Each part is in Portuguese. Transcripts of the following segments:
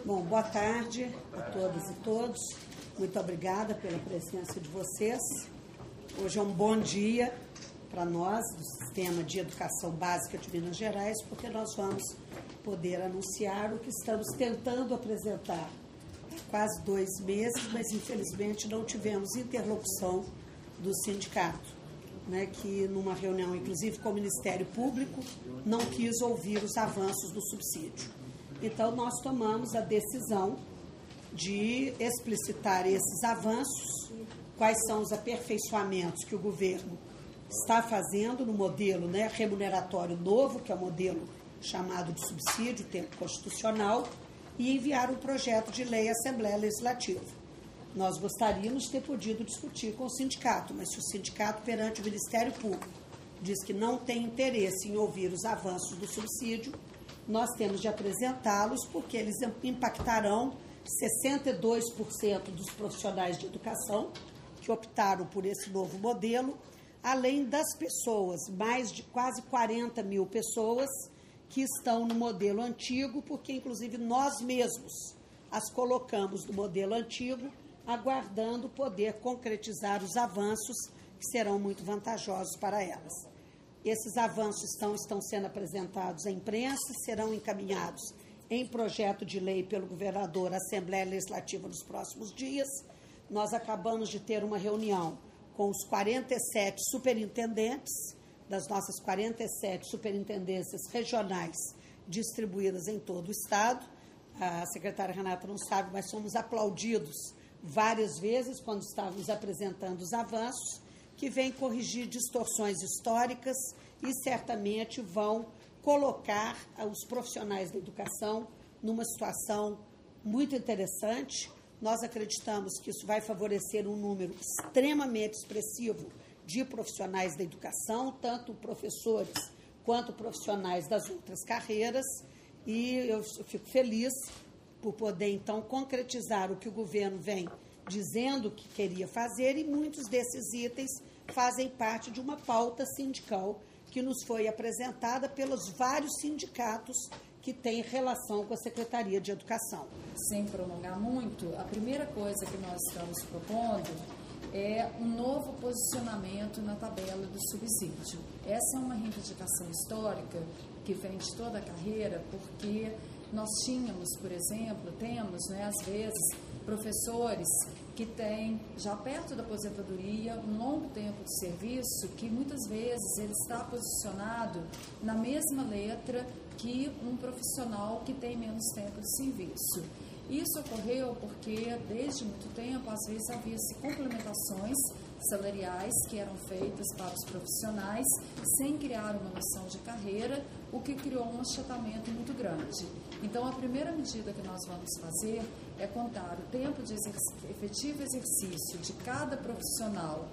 Bom, boa tarde a todas e todos. Muito obrigada pela presença de vocês. Hoje é um bom dia para nós, do Sistema de Educação Básica de Minas Gerais, porque nós vamos poder anunciar o que estamos tentando apresentar há quase 2 meses, mas infelizmente não tivemos interlocução do sindicato, que numa reunião, inclusive com o Ministério Público, não quis ouvir os avanços do subsídio. Então, nós tomamos a decisão de explicitar esses avanços, quais são os aperfeiçoamentos que o governo está fazendo no modelo remuneratório novo, que é o modelo chamado de subsídio, tempo constitucional, e enviar um projeto de lei à Assembleia Legislativa. Nós gostaríamos de ter podido discutir com o sindicato, mas se o sindicato, perante o Ministério Público, diz que não tem interesse em ouvir os avanços do subsídio, nós temos de apresentá-los porque eles impactarão 62% dos profissionais de educação que optaram por esse novo modelo, além das pessoas, mais de quase 40 mil pessoas que estão no modelo antigo, porque inclusive nós mesmos as colocamos no modelo antigo, aguardando poder concretizar os avanços que serão muito vantajosos para elas. Esses avanços estão sendo apresentados à imprensa, serão encaminhados em projeto de lei pelo governador à Assembleia Legislativa nos próximos dias. Nós acabamos de ter uma reunião com os 47 superintendentes das nossas 47 superintendências regionais distribuídas em todo o Estado. A secretária Renata não sabe, mas fomos aplaudidos várias vezes quando estávamos apresentando os avanços, que vêm corrigir distorções históricas e certamente vão colocar os profissionais da educação numa situação muito interessante. Nós acreditamos que isso vai favorecer um número extremamente expressivo de profissionais da educação, tanto professores quanto profissionais das outras carreiras, e eu fico feliz por poder, então, concretizar o que o governo vem dizendo que queria fazer, e muitos desses itens fazem parte de uma pauta sindical que nos foi apresentada pelos vários sindicatos que têm relação com a Secretaria de Educação. Sem prolongar muito, a primeira coisa que nós estamos propondo é um novo posicionamento na tabela do subsídio. Essa é uma reivindicação histórica que vem de toda a carreira, porque nós tínhamos, por exemplo, temos, às vezes, professores que têm, já perto da aposentadoria, um longo tempo de serviço, que muitas vezes ele está posicionado na mesma letra que um profissional que tem menos tempo de serviço. Isso ocorreu porque, desde muito tempo, às vezes havia-se complementações salariais que eram feitas para os profissionais sem criar uma noção de carreira, o que criou um achatamento muito grande. Então, a primeira medida que nós vamos fazer é contar o tempo de efetivo exercício de cada profissional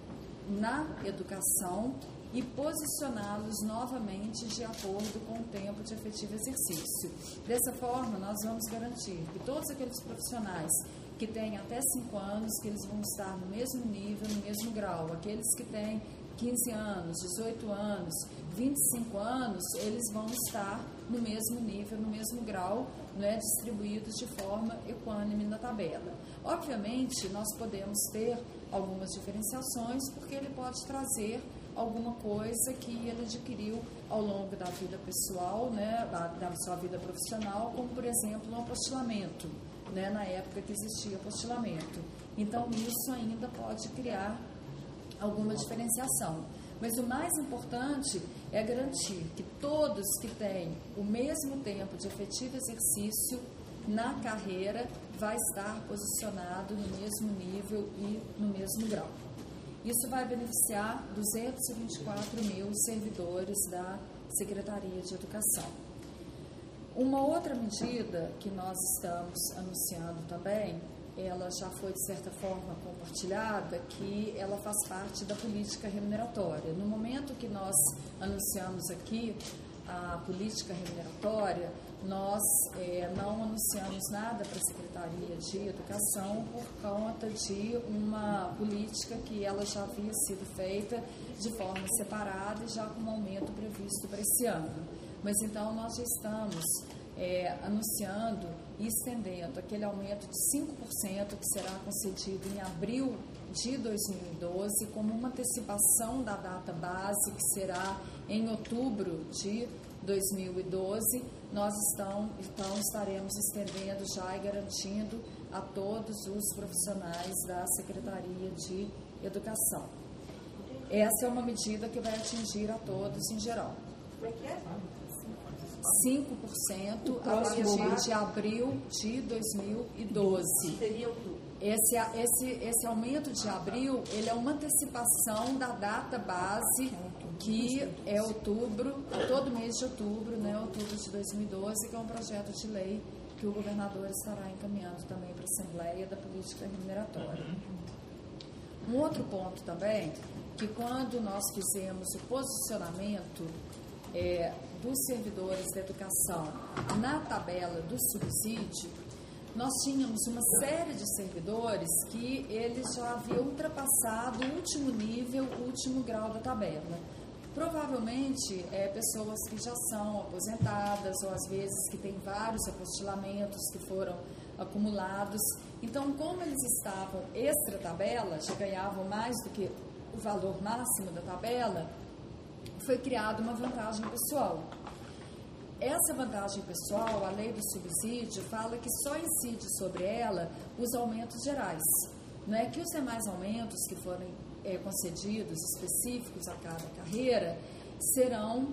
na educação e posicioná-los novamente de acordo com o tempo de efetivo exercício. Dessa forma, nós vamos garantir que todos aqueles profissionais que têm até 5 anos, que eles vão estar no mesmo nível, no mesmo grau. Aqueles que têm 15 anos, 18 anos, 25 anos, eles vão estar no mesmo nível, no mesmo grau, distribuídos de forma equânime na tabela. Obviamente, nós podemos ter algumas diferenciações, porque ele pode trazer alguma coisa que ele adquiriu ao longo da vida pessoal, da sua vida profissional, como, por exemplo, um apostilamento, na época que existia apostilamento. Então, isso ainda pode criar alguma diferenciação. Mas o mais importante é garantir que todos que têm o mesmo tempo de efetivo exercício na carreira vai estar posicionado no mesmo nível e no mesmo grau. Isso vai beneficiar 224 mil servidores da Secretaria de Educação. Uma outra medida que nós estamos anunciando também, ela já foi de certa forma compartilhada, que ela faz parte da política remuneratória. No momento que nós anunciamos aqui a política remuneratória, nós não anunciamos nada para a Secretaria de Educação por conta de uma política que ela já havia sido feita de forma separada e já com um aumento previsto para esse ano. Mas então nós já estamos anunciando e estendendo aquele aumento de 5% que será concedido em abril de 2012, como uma antecipação da data base, que será em outubro de 2012, nós estaremos estendendo já e garantindo a todos os profissionais da Secretaria de Educação. Essa é uma medida que vai atingir a todos em geral. 5% a partir de abril de 2012. Esse aumento de abril, ele é uma antecipação da data base, que é outubro, todo mês de outubro, né, outubro de 2012, que é um projeto de lei que o governador estará encaminhando também para a Assembleia da Política Remuneratória. Um outro ponto também, que quando nós fizemos o posicionamento dos servidores da educação na tabela do subsídio, nós tínhamos uma série de servidores que eles já haviam ultrapassado o último nível, o último grau da tabela. Provavelmente, pessoas que já são aposentadas, ou às vezes que têm vários apostilamentos que foram acumulados. Então, como eles estavam extra-tabela, já ganhavam mais do que o valor máximo da tabela, foi criada uma vantagem pessoal. Essa vantagem pessoal, a lei do subsídio, fala que só incide sobre ela os aumentos gerais. Não é que os demais aumentos que forem concedidos, específicos a cada carreira, serão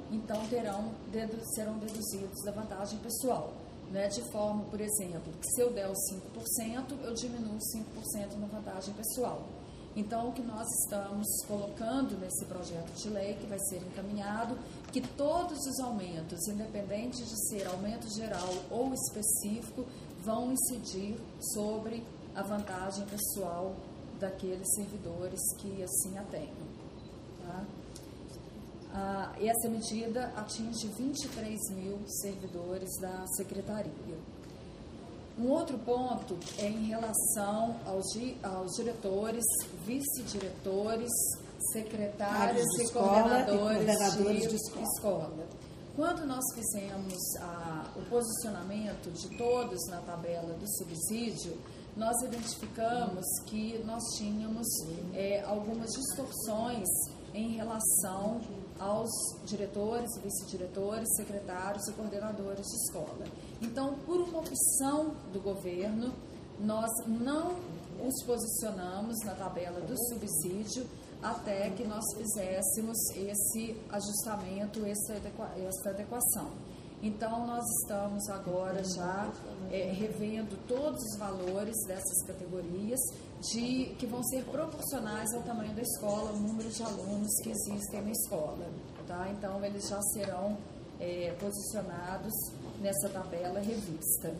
deduzidos da vantagem pessoal. Né? De forma, por exemplo, que se eu der os 5%, eu diminuo 5% na vantagem pessoal. Então, o que nós estamos colocando nesse projeto de lei, que vai ser encaminhado, que todos os aumentos, independente de ser aumento geral ou específico, vão incidir sobre a vantagem pessoal daqueles servidores que assim a tenham. Tá? Essa medida atinge 23 mil servidores da Secretaria. Um outro ponto é em relação aos diretores, vice-diretores, secretários e coordenadores de escola. Quando nós fizemos o posicionamento de todos na tabela do subsídio, nós identificamos que nós tínhamos algumas distorções em relação aos diretores, vice-diretores, secretários e coordenadores de escola. Então, por uma opção do governo, nós não os posicionamos na tabela do subsídio até que nós fizéssemos esse ajustamento, essa adequação. Então, nós estamos agora já revendo todos os valores dessas categorias que vão ser proporcionais ao tamanho da escola, ao número de alunos que existem na escola. Tá? Então, eles já serão posicionados nessa tabela revista.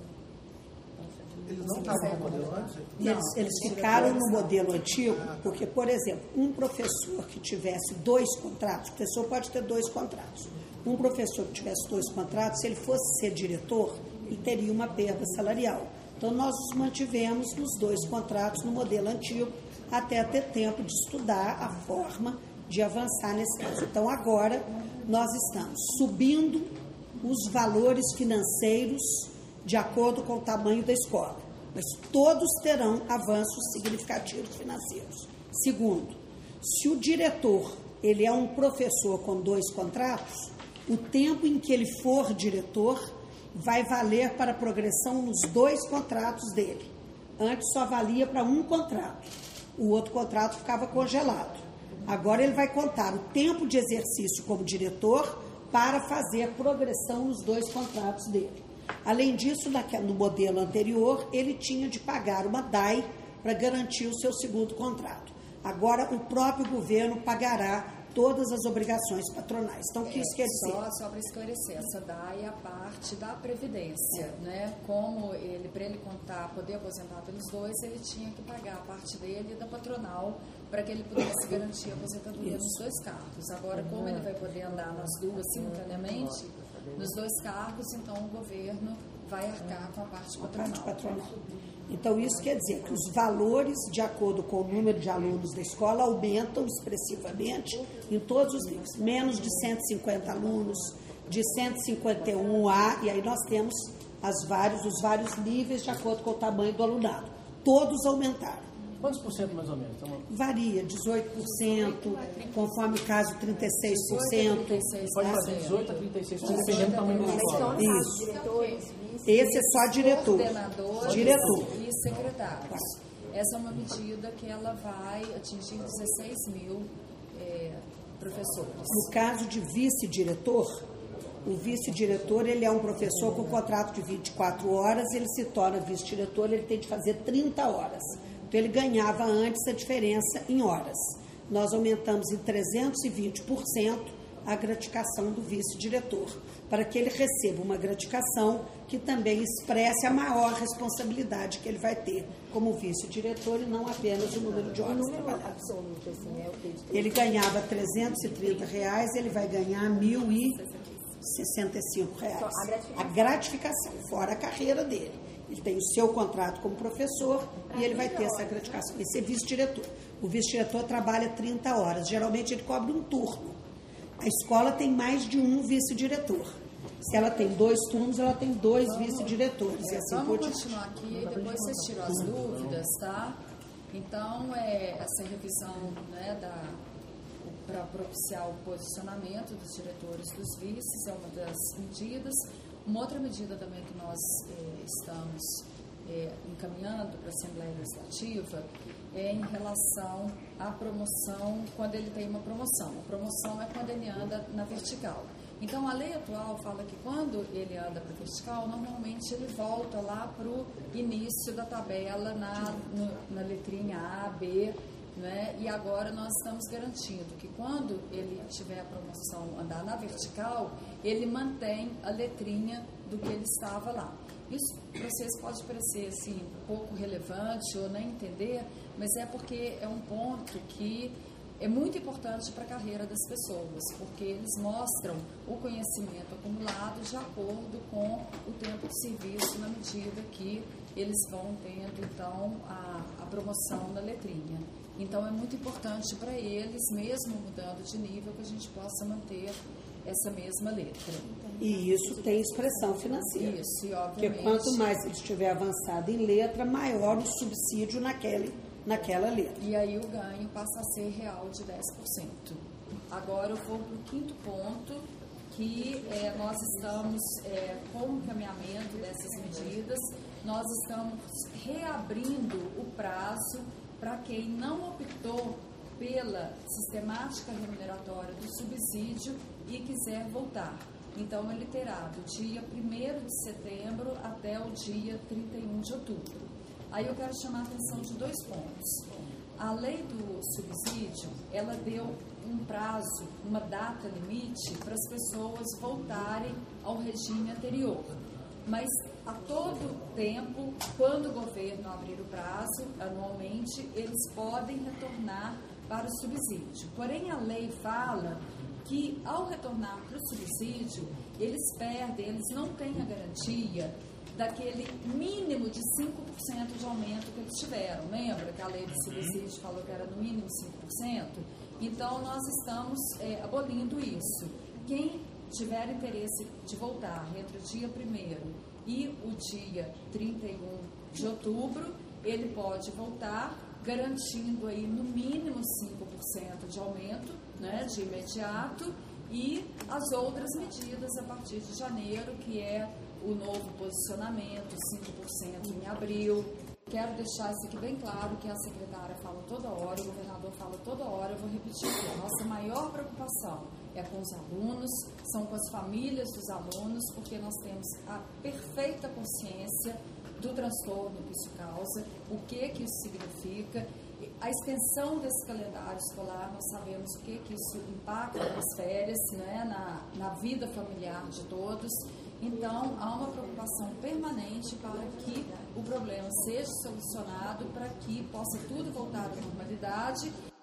Eles não estavam no modelo antes? Eles ficaram no modelo antigo, porque, por exemplo, um professor que tivesse 2 contratos, o professor pode ter 2 contratos. Um professor que tivesse 2 contratos, se ele fosse ser diretor, ele teria uma perda salarial. Então, nós os mantivemos nos 2 contratos no modelo antigo, até ter tempo de estudar a forma de avançar nesse caso. Então, agora, nós estamos subindo os valores financeiros de acordo com o tamanho da escola. Mas todos terão avanços significativos financeiros. Segundo, se o diretor ele é um professor com 2 contratos, o tempo em que ele for diretor vai valer para a progressão nos 2 contratos dele. Antes só valia para um contrato. O outro contrato ficava congelado. Agora ele vai contar o tempo de exercício como diretor para fazer progressão nos 2 contratos dele. Além disso, no modelo anterior, ele tinha de pagar uma DAI para garantir o seu segundo contrato. Agora, o próprio governo pagará todas as obrigações patronais. Então, o que isso quer dizer? Só para esclarecer, essa DAI é a parte da Previdência, né? Como ele, para ele poder aposentar pelos 2, ele tinha que pagar a parte dele e da patronal para que ele pudesse garantir a aposentadoria nos 2 cargos. Agora, como ele vai poder andar nas 2 simultaneamente, nos 2 cargos, então o governo vai arcar com a parte patronal. Então, isso quer dizer que os valores, de acordo com o número de alunos da escola, aumentam expressivamente em todos os níveis. Menos de 150 alunos, de 151 a, e aí nós temos os vários níveis de acordo com o tamanho do alunado. Todos aumentaram. Quantos por cento mais ou menos? Varia, 18%, conforme o caso, 36%. Pode fazer 18% a 36%, dependendo do tamanho da escola. Isso. Esse é só diretor. Diretor. E secretários. Essa é uma medida que ela vai atingir 16 mil professores. No caso de vice-diretor, o vice-diretor ele é um professor com contrato de 24 horas, ele se torna vice-diretor, ele tem de fazer 30 horas. Então, ele ganhava antes a diferença em horas. Nós aumentamos em 320% a gratificação do vice-diretor, para que ele receba uma gratificação que também expresse a maior responsabilidade que ele vai ter como vice-diretor e não apenas o número de horas trabalhadas. Ele ganhava R$330, ele vai ganhar R$1.065. A gratificação, fora a carreira dele. Ele tem o seu contrato como professor e ele vai ter essa gratificação. Esse é vice-diretor. O vice-diretor trabalha 30 horas. Geralmente ele cobra um turno. A escola tem mais de um vice-diretor. Se ela tem 2 turnos, ela tem 2 vice-diretores. E assim vamos continuar aqui e depois vocês tiram as dúvidas, tá? Então, essa revisão, né, para propiciar o posicionamento dos diretores dos vices é uma das medidas. Uma outra medida também que nós estamos encaminhando para a Assembleia Legislativa é em relação à promoção, quando ele tem uma promoção. A promoção é quando ele anda na vertical. Então, a lei atual fala que quando ele anda para a vertical, normalmente ele volta lá para o início da tabela na letrinha A, B, né? E agora nós estamos garantindo que quando ele tiver a promoção andar na vertical, ele mantém a letrinha do que ele estava lá. Isso para vocês pode parecer assim, pouco relevante ou nem entender, mas é porque é um ponto que é muito importante para a carreira das pessoas, porque eles mostram o conhecimento acumulado de acordo com o tempo de serviço, na medida que eles vão tendo, então, a promoção na letrinha. Então, é muito importante para eles, mesmo mudando de nível, que a gente possa manter essa mesma letra. E isso tem expressão financeira. Isso, e obviamente. Porque quanto mais ele estiver avançado em letra, maior o subsídio naquela letra. E aí o ganho passa a ser real de 10%. Agora eu vou para o quinto ponto, que nós estamos com o encaminhamento dessas medidas, nós estamos reabrindo o prazo para quem não optou pela sistemática remuneratória do subsídio e quiser voltar. Então, ele terá do dia 1º de setembro até o dia 31 de outubro. Aí eu quero chamar a atenção de 2 pontos. A lei do subsídio, ela deu um prazo, uma data limite para as pessoas voltarem ao regime anterior. Mas a todo tempo, quando o governo abrir o prazo, anualmente, eles podem retornar para o subsídio. Porém, a lei fala que, ao retornar para o subsídio, eles perdem, eles não têm a garantia daquele mínimo de 5% de aumento que eles tiveram. Lembra que a lei do subsídio falou que era no mínimo 5%? Então, nós estamos abolindo isso. Quem tiver interesse de voltar entre o dia 1º e o dia 31 de outubro, ele pode voltar, garantindo aí no mínimo 5% de aumento, né, de imediato, e as outras medidas a partir de janeiro, que é o novo posicionamento, 5% em abril. Quero deixar isso aqui bem claro, que a secretária fala toda hora, o governador fala toda hora, eu vou repetir aqui. A nossa maior preocupação é com os alunos, são com as famílias dos alunos, porque nós temos a perfeita consciência do transtorno que isso causa, o que isso significa. A extensão desse calendário escolar, nós sabemos o que isso impacta nas férias, né, na vida familiar de todos. Então, há uma preocupação permanente para que o problema seja solucionado, para que possa tudo voltar à normalidade